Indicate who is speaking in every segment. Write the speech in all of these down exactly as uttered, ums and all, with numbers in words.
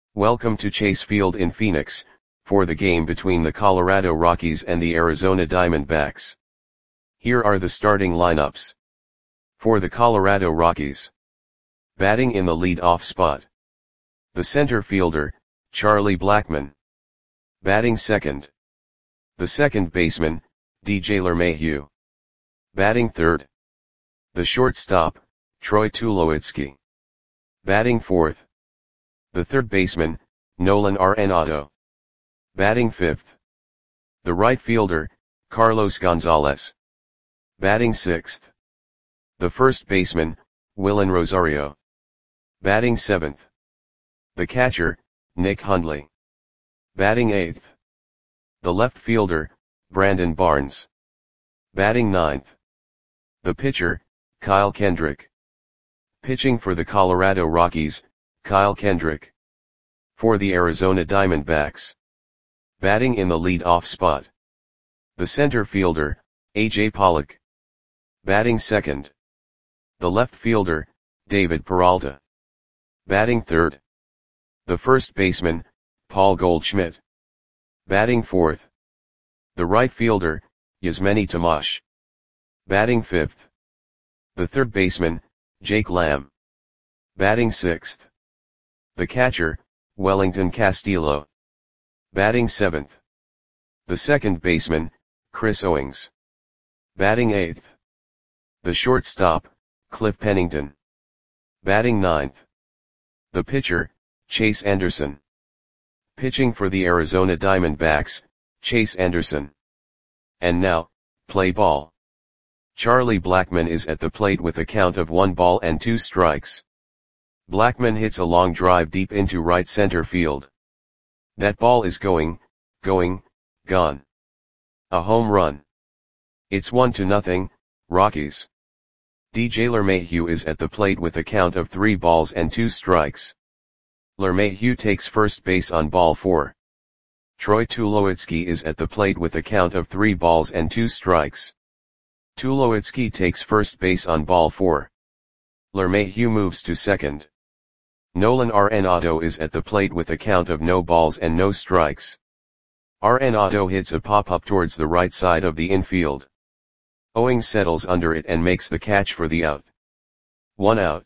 Speaker 1: Welcome to Chase Field in Phoenix, for the game between the Colorado Rockies and the Arizona Diamondbacks. Here are the starting lineups. For the Colorado Rockies. Batting in the lead-off spot. The center fielder, Charlie Blackmon. Batting second. The second baseman, D J LeMahieu. Batting third. The shortstop, Troy Tulowitzki. Batting fourth. The third baseman, Nolan Arenado. Batting fifth. The right fielder, Carlos Gonzalez. Batting sixth. The first baseman, Willen Rosario. Batting seventh. The catcher, Nick Hundley. Batting eighth. The left fielder, Brandon Barnes. Batting ninth. The pitcher, Kyle Kendrick. Pitching for the Colorado Rockies, Kyle Kendrick. For the Arizona Diamondbacks. Batting in the lead-off spot. The center fielder, A J Pollock. Batting second. The left fielder, David Peralta. Batting third. The first baseman, Paul Goldschmidt. Batting fourth. The right fielder, Yasmany Tomas. Batting fifth. The third baseman, Jake Lamb. Batting sixth. The catcher, Wellington Castillo. Batting seventh. The second baseman, Chris Owings. Batting eighth. The shortstop, Cliff Pennington. Batting ninth. The pitcher, Chase Anderson. Pitching for the Arizona Diamondbacks, Chase Anderson. And now, play ball. Charlie Blackmon is at the plate with a count of one ball and two strikes. Blackmon hits a long drive deep into right center field. That ball is going, going, gone. A home run. It's one to nothing, Rockies. D J LeMahieu is at the plate with a count of three balls and two strikes. LeMahieu takes first base on ball four. Troy Tulowitzki is at the plate with a count of three balls and two strikes. Tulowitzki takes first base on ball four. LeMahieu moves to second. Nolan Arenado is at the plate with a count of no balls and no strikes. Arenado hits a pop-up towards the right side of the infield. Owings settles under it and makes the catch for the out. One out.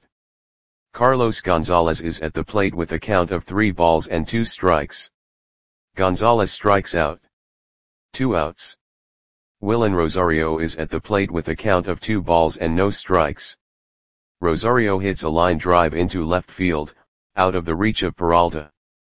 Speaker 1: Carlos Gonzalez is at the plate with a count of three balls and two strikes. Gonzalez strikes out. Two outs. Willen Rosario is at the plate with a count of two balls and no strikes. Rosario hits a line drive into left field, out of the reach of Peralta.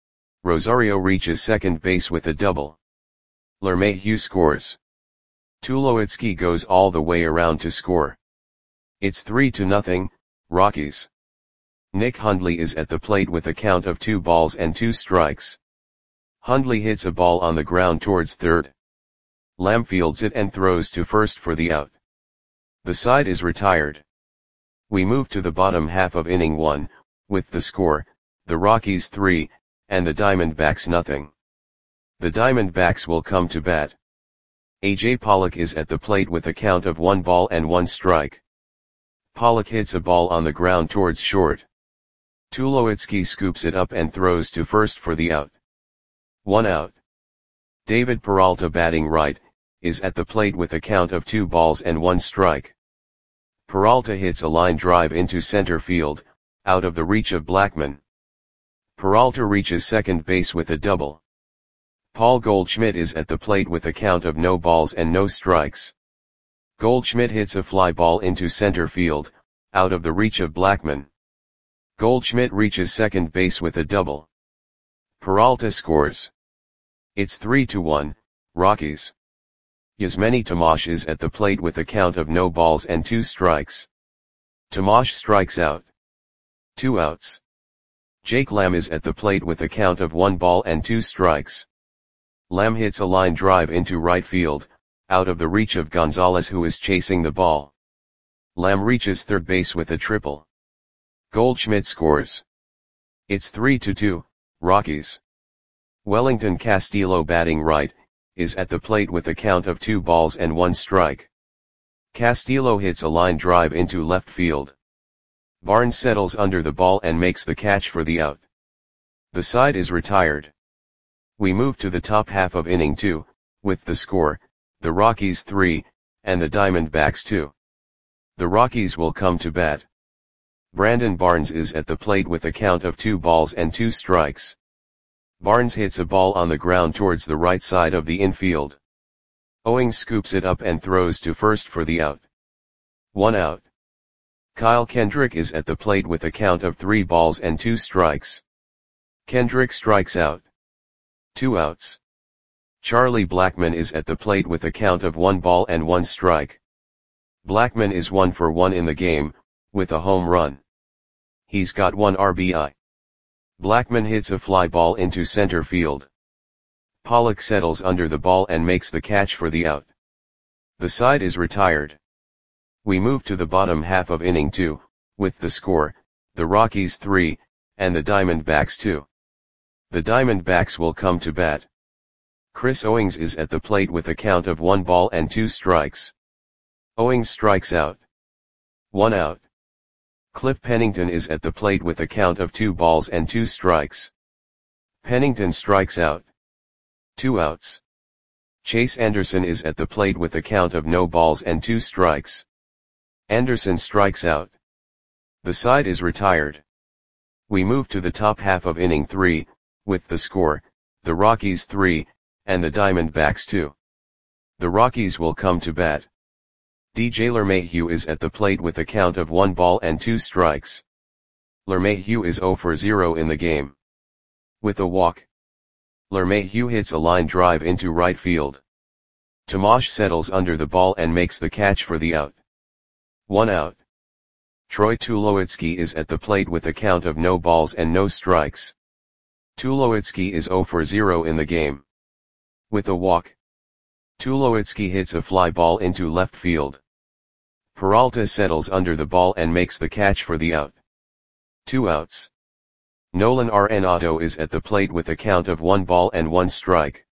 Speaker 1: Rosario reaches second base with a double. LeMahieu scores. Tulowitzki goes all the way around to score. It's three to nothing, Rockies. Nick Hundley is at the plate with a count of two balls and two strikes. Hundley hits a ball on the ground towards third. Lamb fields it and throws to first for the out. The side is retired. We move to the bottom half of inning one, with the score, the Rockies three, and the Diamondbacks nothing. The Diamondbacks will come to bat. A J Pollock is at the plate with a count of one ball and one strike. Pollock hits a ball on the ground towards short. Tulowitzki scoops it up and throws to first for the out. One out. David Peralta, batting right, is at the plate with a count of two balls and one strike. Peralta hits a line drive into center field, out of the reach of Blackmon. Peralta reaches second base with a double. Paul Goldschmidt is at the plate with a count of no balls and no strikes. Goldschmidt hits a fly ball into center field, out of the reach of Blackmon. Goldschmidt reaches second base with a double. Peralta scores. It's three to one, Rockies. Yasmany Tomas is at the plate with a count of no balls and two strikes. Tomas strikes out. Two outs. Jake Lamb is at the plate with a count of one ball and two strikes. Lamb hits a line drive into right field, out of the reach of Gonzalez, who is chasing the ball. Lamb reaches third base with a triple. Goldschmidt scores. It's three to two, Rockies. Wellington Castillo, batting right, is at the plate with a count of two balls and one strike. Castillo hits a line drive into left field. Barnes settles under the ball and makes the catch for the out. The side is retired. We move to the top half of inning two, with the score, the Rockies three, and the Diamondbacks two. The Rockies will come to bat. Brandon Barnes is at the plate with a count of two balls and two strikes. Barnes hits a ball on the ground towards the right side of the infield. Owings scoops it up and throws to first for the out. One out. Kyle Kendrick is at the plate with a count of three balls and two strikes. Kendrick strikes out. Two outs. Charlie Blackmon is at the plate with a count of one ball and one strike. Blackmon is one for one in the game, with a home run. He's got one R B I. Blackmon hits a fly ball into center field. Pollock settles under the ball and makes the catch for the out. The side is retired. We move to the bottom half of inning two, with the score, the Rockies three, and the Diamondbacks two. The Diamondbacks will come to bat. Chris Owings is at the plate with a count of one ball and two strikes. Owings strikes out. One out. Cliff Pennington is at the plate with a count of two balls and two strikes. Pennington strikes out. Two outs. Chase Anderson is at the plate with a count of no balls and two strikes. Anderson strikes out. The side is retired. We move to the top half of inning three, with the score, the Rockies three, and the Diamondbacks two. The Rockies will come to bat. D J LeMahieu is at the plate with a count of one ball and two strikes. LeMahieu is zero for zero in the game. With a walk. LeMahieu hits a line drive into right field. Tomasz settles under the ball and makes the catch for the out. One out. Troy Tulowitzki is at the plate with a count of no balls and no strikes. Tulowitzki is zero for zero in the game. With a walk. Tulowitzki hits a fly ball into left field. Peralta settles under the ball and makes the catch for the out. Two outs. Nolan Arenado is at the plate with a count of one ball and one strike.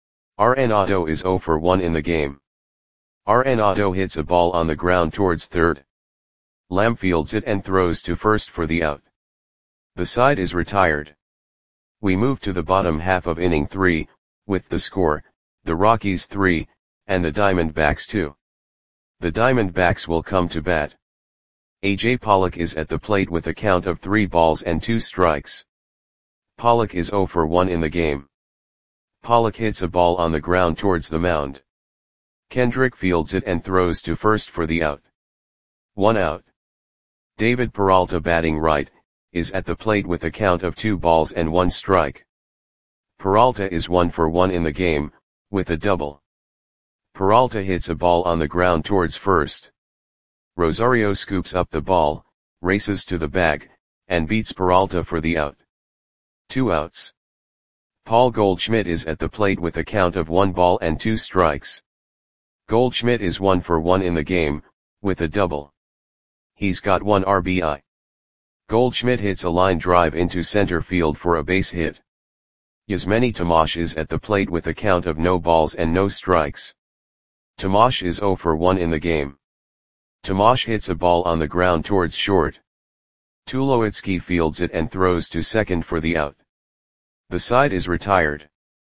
Speaker 1: Arenado is zero for one in the game. Arenado hits a ball on the ground towards third. Lamb fields it and throws to first for the out. The side is retired. We move to the bottom half of inning three, with the score, the Rockies three, and the Diamondbacks two. The Diamondbacks will come to bat. A J Pollock is at the plate with a count of three balls and two strikes. Pollock is zero for one in the game. Pollock hits a ball on the ground towards the mound. Kendrick fields it and throws to first for the out. One out. David Peralta, batting right, is at the plate with a count of two balls and one strike. Peralta is one for one in the game, with a double. Peralta hits a ball on the ground towards first. Rosario scoops up the ball, races to the bag, and beats Peralta for the out. Two outs. Paul Goldschmidt is at the plate with a count of one ball and two strikes. Goldschmidt is one for one in the game, with a double. He's got one R B I. Goldschmidt hits a line drive into center field for a base hit. Yasmany Tomasz is at the plate with a count of no balls and no strikes. Tomasz is zero for one in the game. Tomasz hits a ball on the ground towards short. Tulowitzki fields it and throws to second for the out. The side is retired.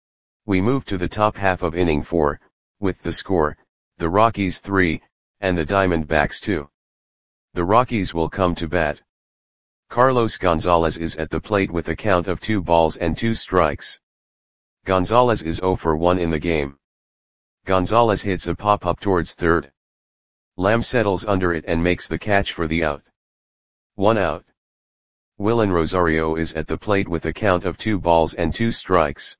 Speaker 1: We move to the top half of inning four, with the score, the Rockies three, and the Diamondbacks two. The Rockies will come to bat. Carlos Gonzalez is at the plate with a count of two balls and two strikes. Gonzalez is zero for one in the game. Gonzalez hits a pop-up towards third. Lamb settles under it and makes the catch for the out. One out. Willen Rosario is at the plate with a count of two balls and two strikes.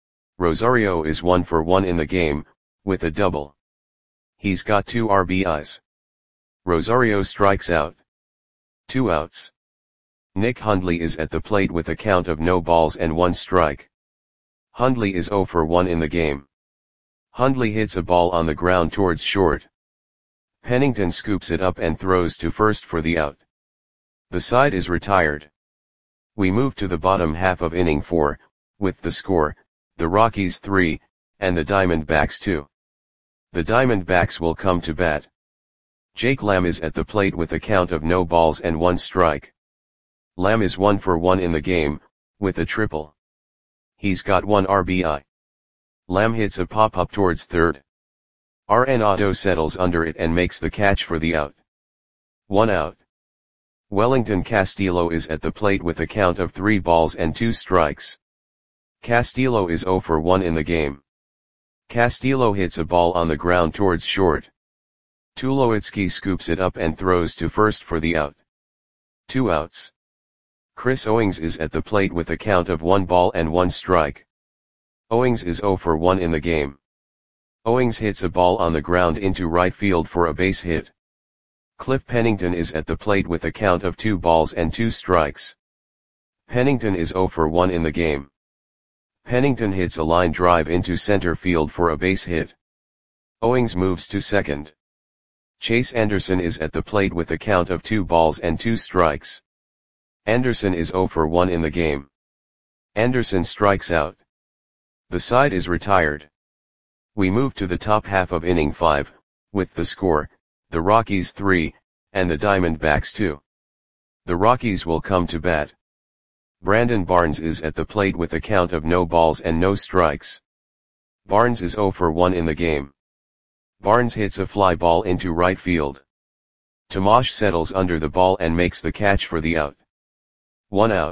Speaker 1: Rosario is one for one in the game, with a double. He's got two R B Is. Rosario strikes out. Two outs. Nick Hundley is at the plate with a count of no balls and one strike. Hundley is zero for one in the game. Hundley hits a ball on the ground towards short. Pennington scoops it up and throws to first for the out. The side is retired. We move to the bottom half of inning four, with the score, the Rockies three, and the Diamondbacks two. The Diamondbacks will come to bat. Jake Lamb is at the plate with a count of no balls and one strike. Lamb is one for one in the game, with a triple. He's got one R B I. Lamb hits a pop-up towards third. Arenado settles under it and makes the catch for the out. One out. Wellington Castillo is at the plate with a count of three balls and two strikes. Castillo is zero for one in the game. Castillo hits a ball on the ground towards short. Tulowitzki scoops it up and throws to first for the out. Two outs. Chris Owings is at the plate with a count of one ball and one strike. Owings is zero for one in the game. Owings hits a ball on the ground into right field for a base hit. Cliff Pennington is at the plate with a count of two balls and two strikes. Pennington is zero for one in the game. Pennington hits a line drive into center field for a base hit. Owings moves to second. Chase Anderson is at the plate with a count of two balls and two strikes. Anderson is zero for one in the game. Anderson strikes out. The side is retired. We move to the top half of inning five, with the score, the Rockies three, and the Diamondbacks two. The Rockies will come to bat. Brandon Barnes is at the plate with a count of no balls and no strikes. Barnes is zero for one in the game. Barnes hits a fly ball into right field. Tomash settles under the ball and makes the catch for the out. One out.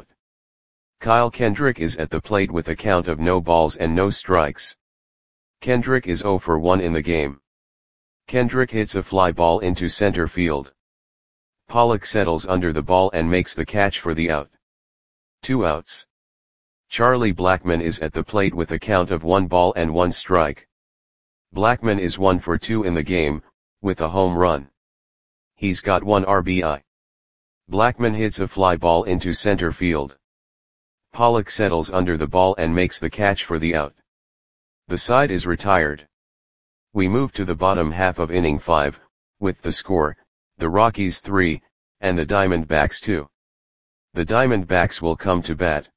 Speaker 1: Kyle Kendrick is at the plate with a count of no balls and no strikes. Kendrick is zero for one in the game. Kendrick hits a fly ball into center field. Pollock settles under the ball and makes the catch for the out. Two outs. Charlie Blackmon is at the plate with a count of one ball and one strike. Blackmon is one for two in the game, with a home run. He's got one R B I. Blackmon hits a fly ball into center field. Pollock settles under the ball and makes the catch for the out. The side is retired. We move to the bottom half of inning five, with the score, the Rockies three, and the Diamondbacks two. The Diamondbacks will come to bat.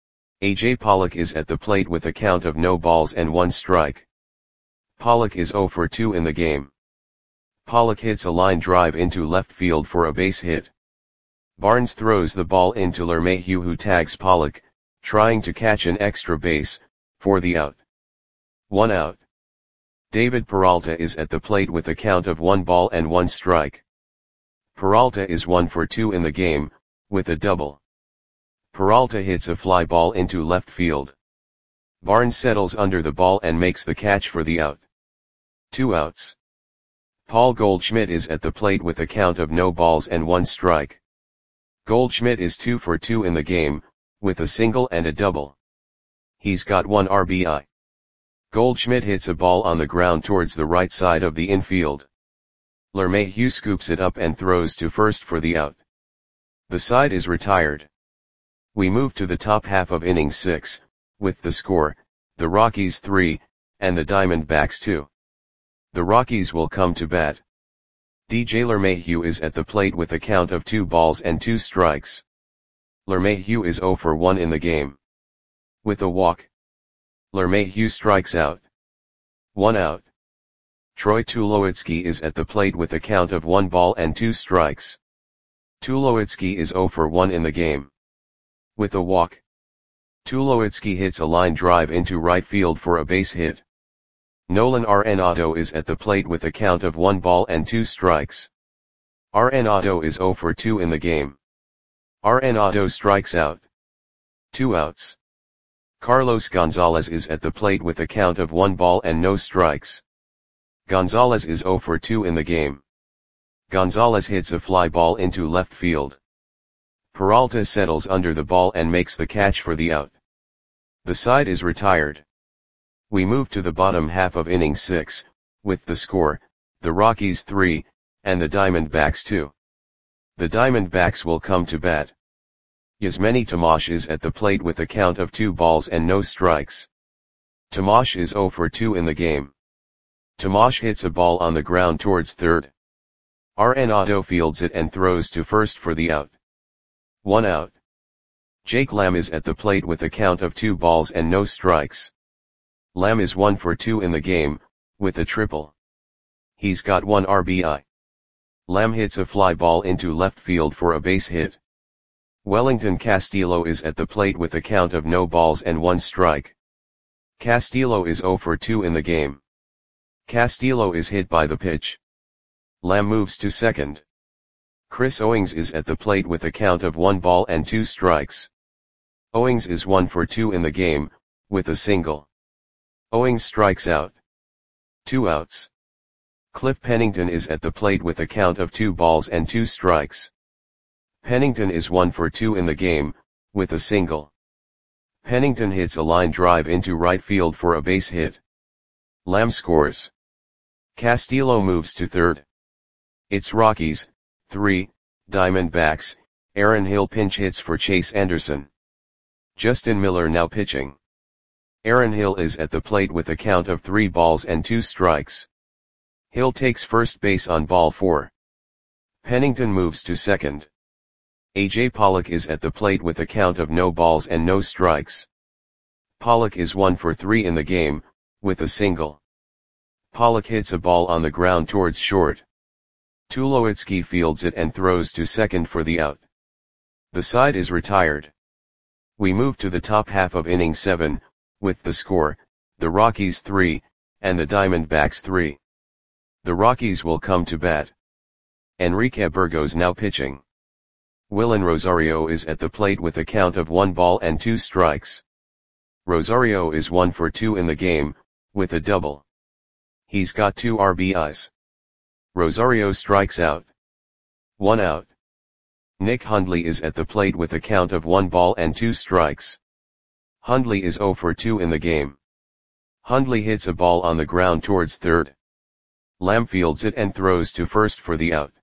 Speaker 1: A J Pollock is at the plate with a count of no balls and one strike. Pollock is zero for two in the game. Pollock hits a line drive into left field for a base hit. Barnes throws the ball into LeMahieu, who tags Pollock, trying to catch an extra base, for the out. One out. David Peralta is at the plate with a count of one ball and one strike. Peralta is one for two in the game, with a double. Peralta hits a fly ball into left field. Barnes settles under the ball and makes the catch for the out. Two outs. Paul Goldschmidt is at the plate with a count of no balls and one strike. Goldschmidt is two for two in the game, with a single and a double. He's got one R B I. Goldschmidt hits a ball on the ground towards the right side of the infield. LeMahieu scoops it up and throws to first for the out. The side is retired. We move to the top half of inning six, with the score, the Rockies three, and the Diamondbacks two. The Rockies will come to bat. D J LeMahieu is at the plate with a count of two balls and two strikes. LeMahieu is zero for one in the game. With a walk. LeMahieu strikes out. One out. Troy Tulowitzki is at the plate with a count of one ball and two strikes. Tulowitzki is zero for one in the game. With a walk. Tulowitzki hits a line drive into right field for a base hit. Nolan Arenado is at the plate with a count of one ball and two strikes. Arenado is zero for two in the game. Arenado strikes out. Two outs. Carlos Gonzalez is at the plate with a count of one ball and no strikes. Gonzalez is zero for two in the game. Gonzalez hits a fly ball into left field. Peralta settles under the ball and makes the catch for the out. The side is retired. We move to the bottom half of inning six, with the score, the Rockies three, and the Diamondbacks two. The Diamondbacks will come to bat. Yasmani Tomash is at the plate with a count of two balls and no strikes. Tomash is zero for two in the game. Tomash hits a ball on the ground towards third. Arenado fields it and throws to first for the out. One out. Jake Lamb is at the plate with a count of two balls and no strikes. Lamb is one for two in the game, with a triple. He's got one R B I. Lamb hits a fly ball into left field for a base hit. Wellington Castillo is at the plate with a count of no balls and one strike. Castillo is zero for two in the game. Castillo is hit by the pitch. Lamb moves to second. Chris Owings is at the plate with a count of one ball and two strikes. Owings is one for two in the game, with a single. Owings strikes out. Two outs. Cliff Pennington is at the plate with a count of two balls and two strikes. Pennington is one for two in the game, with a single. Pennington hits a line drive into right field for a base hit. Lamb scores. Castillo moves to third. It's Rockies, three, Diamondbacks. Aaron Hill pinch hits for Chase Anderson. Justin Miller now pitching. Aaron Hill is at the plate with a count of three balls and two strikes. Hill takes first base on ball four. Pennington moves to second. A J Pollock is at the plate with a count of no balls and no strikes. Pollock is one for three in the game, with a single. Pollock hits a ball on the ground towards short. Tulowitzki fields it and throws to second for the out. The side is retired. We move to the top half of inning seven, with the score, the Rockies three, and the Diamondbacks three. The Rockies will come to bat. Enrique Burgos now pitching. Willen Rosario is at the plate with a count of one ball and two strikes. Rosario is one for two in the game, with a double. He's got two R B Is. Rosario strikes out. One out. Nick Hundley is at the plate with a count of one ball and two strikes. Hundley is zero for two in the game. Hundley hits a ball on the ground towards third. Lamb fields it and throws to first for the out.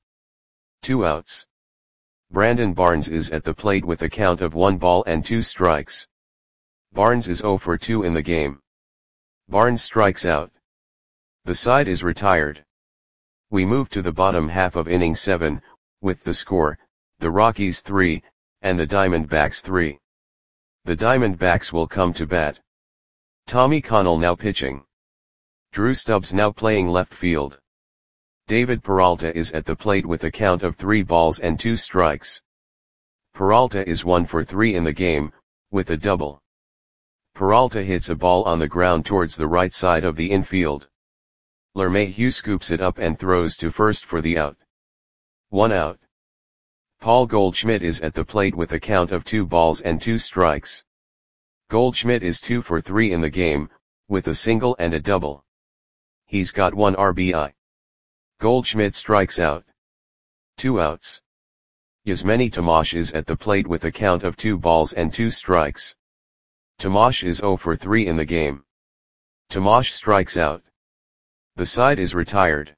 Speaker 1: Two outs. Brandon Barnes is at the plate with a count of one ball and two strikes. Barnes is zero for two in the game. Barnes strikes out. The side is retired. We move to the bottom half of inning seven, with the score, the Rockies three, and the Diamondbacks three. The Diamondbacks will come to bat. Tommy Connell now pitching. Drew Stubbs now playing left field. David Peralta is at the plate with a count of three balls and two strikes. Peralta is one for three in the game, with a double. Peralta hits a ball on the ground towards the right side of the infield. LeMahieu scoops it up and throws to first for the out. One out. Paul Goldschmidt is at the plate with a count of two balls and two strikes. Goldschmidt is two for three in the game, with a single and a double. He's got one R B I. Goldschmidt strikes out. Two outs. Yasmani Tomash is at the plate with a count of two balls and two strikes. Tomash is zero for three in the game. Tomash strikes out. The side is retired.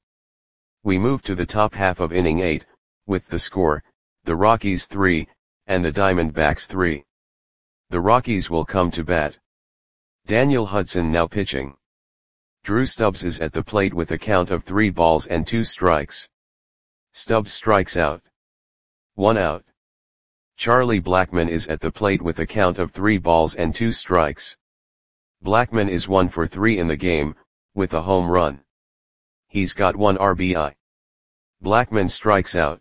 Speaker 1: We move to the top half of inning eight, with the score, the Rockies three, and the Diamondbacks three. The Rockies will come to bat. Daniel Hudson now pitching. Drew Stubbs is at the plate with a count of three balls and two strikes. Stubbs strikes out. One out. Charlie Blackmon is at the plate with a count of three balls and two strikes. Blackmon is one for three in the game, with a home run. He's got one R B I. Blackmon strikes out.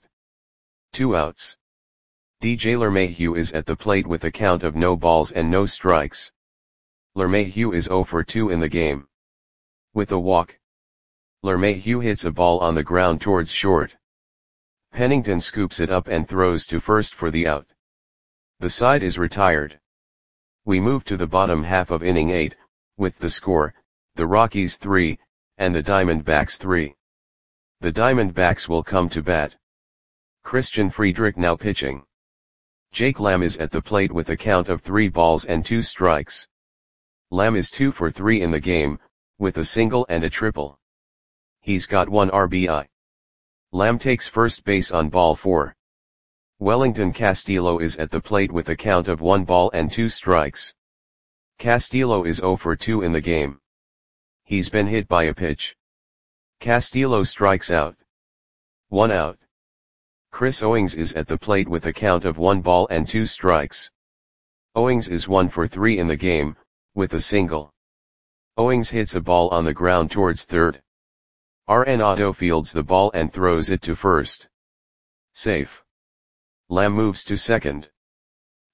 Speaker 1: Two outs. D J LeMahieu is at the plate with a count of no balls and no strikes. LeMahieu is zero for two in the game. With a walk. LeMahieu hits a ball on the ground towards short. Pennington scoops it up and throws to first for the out. The side is retired. We move to the bottom half of inning eight, with the score, the Rockies three, and the Diamondbacks three. The Diamondbacks will come to bat. Christian Friedrich now pitching. Jake Lamb is at the plate with a count of three balls and two strikes. Lamb is two for three in the game, with a single and a triple. He's got one R B I. Lamb takes first base on ball four. Wellington Castillo is at the plate with a count of one ball and two strikes. Castillo is zero for two in the game. He's been hit by a pitch. Castillo strikes out. One out. Chris Owings is at the plate with a count of one ball and two strikes. Owings is one for three in the game, with a single. Owings hits a ball on the ground towards third. Arenado fields the ball and throws it to first. Safe. Lamb moves to second.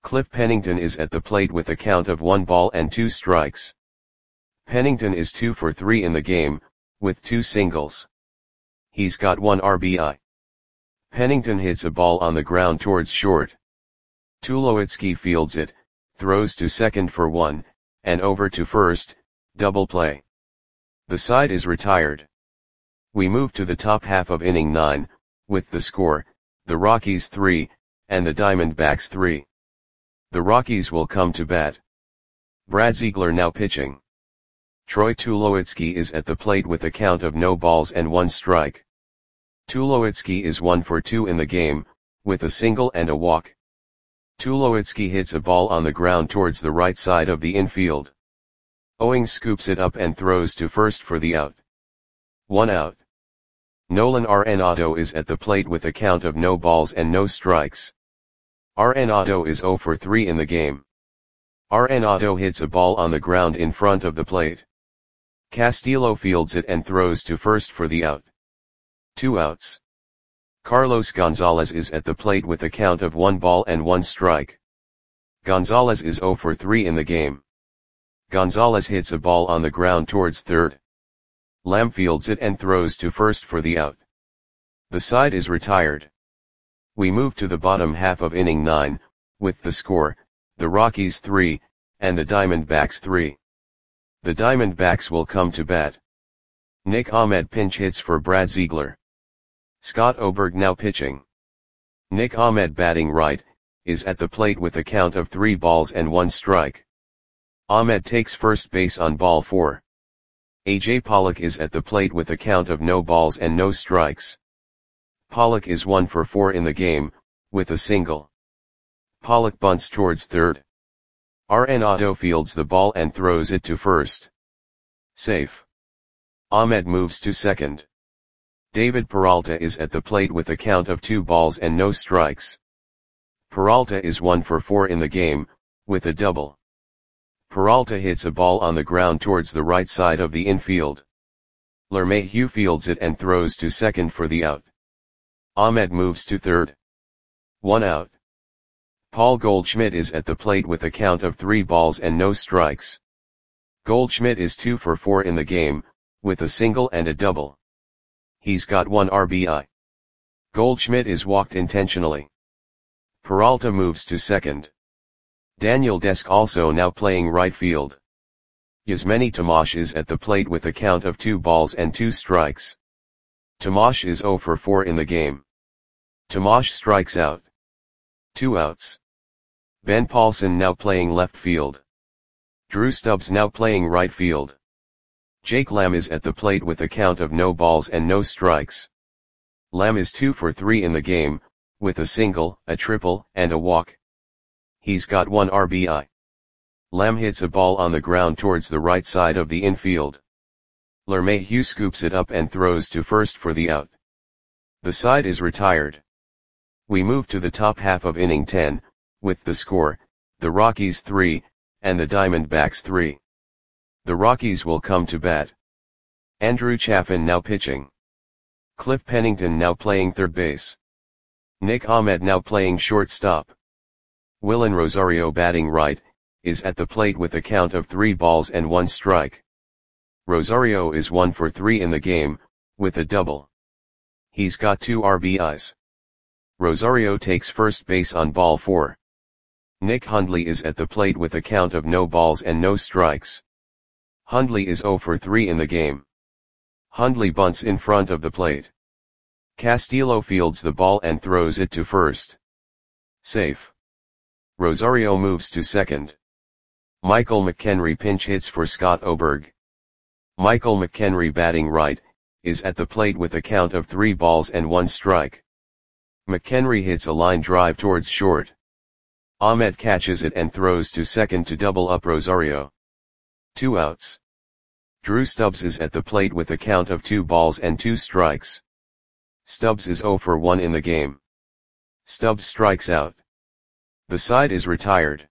Speaker 1: Cliff Pennington is at the plate with a count of one ball and two strikes. Pennington is two for three in the game, with two singles. He's got one R B I. Pennington hits a ball on the ground towards short. Tulowitzki fields it, throws to second for one, and over to first, double play. The side is retired. We move to the top half of inning nine, with the score, the Rockies three, and the Diamondbacks three. The Rockies will come to bat. Brad Ziegler now pitching. Troy Tulowitzki is at the plate with a count of no balls and one strike. Tulowitzki is one for two in the game, with a single and a walk. Tulowitzki hits a ball on the ground towards the right side of the infield. Owings scoops it up and throws to first for the out. One out. Nolan Arenado is at the plate with a count of no balls and no strikes. Arenado is zero for three in the game. Arenado hits a ball on the ground in front of the plate. Castillo fields it and throws to first for the out. Two outs. Carlos Gonzalez is at the plate with a count of one ball and one strike. Gonzalez is zero for three in the game. Gonzalez hits a ball on the ground towards third. Lamb fields it and throws to first for the out. The side is retired. We move to the bottom half of inning nine, with the score, the Rockies three, and the Diamondbacks three. The Diamondbacks will come to bat. Nick Ahmed pinch hits for Brad Ziegler. Scott Oberg now pitching. Nick Ahmed batting right, is at the plate with a count of three balls and one strike. Ahmed takes first base on ball four. A J Pollock is at the plate with a count of no balls and no strikes. Pollock is one for four in the game, with a single. Pollock bunts towards third. Arenado fields the ball and throws it to first. Safe. Ahmed moves to second. David Peralta is at the plate with a count of two balls and no strikes. Peralta is one for four in the game, with a double. Peralta hits a ball on the ground towards the right side of the infield. LeMahieu fields it and throws to second for the out. Ahmed moves to third. One out. Paul Goldschmidt is at the plate with a count of three balls and no strikes. Goldschmidt is two for four in the game, with a single and a double. He's got one R B I. Goldschmidt is walked intentionally. Peralta moves to second. Daniel Desk also now playing right field. Yasmani Tomash is at the plate with a count of two balls and two strikes. Tomash is zero for four in the game. Tomash strikes out. Two outs. Ben Paulson now playing left field. Drew Stubbs now playing right field. Jake Lamb is at the plate with a count of no balls and no strikes. Lamb is two for three in the game, with a single, a triple, and a walk. He's got one R B I. Lamb hits a ball on the ground towards the right side of the infield. LeMahieu scoops it up and throws to first for the out. The side is retired. We move to the top half of inning ten, with the score, the Rockies three, and the Diamondbacks three. The Rockies will come to bat. Andrew Chafin now pitching. Cliff Pennington now playing third base. Nick Ahmed now playing shortstop. Willen Rosario batting right, is at the plate with a count of three balls and one strike. Rosario is one for three in the game, with a double. He's got two R B Is. Rosario takes first base on ball four. Nick Hundley is at the plate with a count of no balls and no strikes. Hundley is zero for three in the game. Hundley bunts in front of the plate. Castillo fields the ball and throws it to first. Safe. Rosario moves to second. Michael McHenry pinch hits for Scott Oberg. Michael McHenry batting right, is at the plate with a count of three balls and one strike. McHenry hits a line drive towards short. Ahmed catches it and throws to second to double up Rosario. Two outs. Drew Stubbs is at the plate with a count of two balls and two strikes. Stubbs is zero for one in the game. Stubbs strikes out. The side is retired.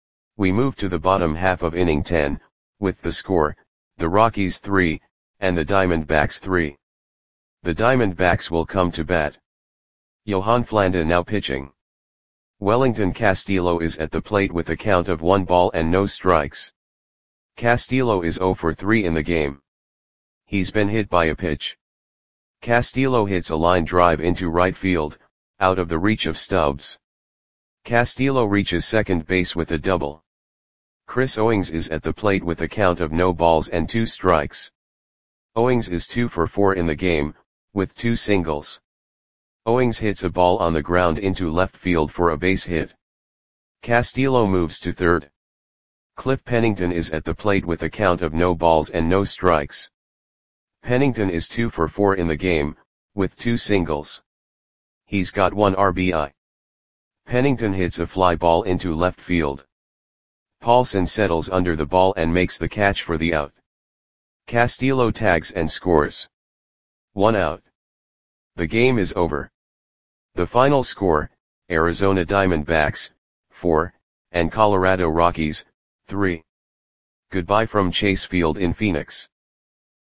Speaker 1: We move to the bottom half of inning ten, with the score, the Rockies three, and the Diamondbacks three. The Diamondbacks will come to bat. Johan Flanda now pitching. Wellington Castillo is at the plate with a count of one ball and no strikes. Castillo is zero for three in the game. He's been hit by a pitch. Castillo hits a line drive into right field, out of the reach of Stubbs. Castillo reaches second base with a double. Chris Owings is at the plate with a count of no balls and two strikes. Owings is two for four in the game, with two singles. Owings hits a ball on the ground into left field for a base hit. Castillo moves to third. Cliff Pennington is at the plate with a count of no balls and no strikes. Pennington is two for four in the game, with two singles. He's got one R B I. Pennington hits a fly ball into left field. Paulson settles under the ball and makes the catch for the out. Castillo tags and scores. One out. The game is over. The final score, Arizona Diamondbacks, four, and Colorado Rockies, three. Goodbye from Chase Field in Phoenix.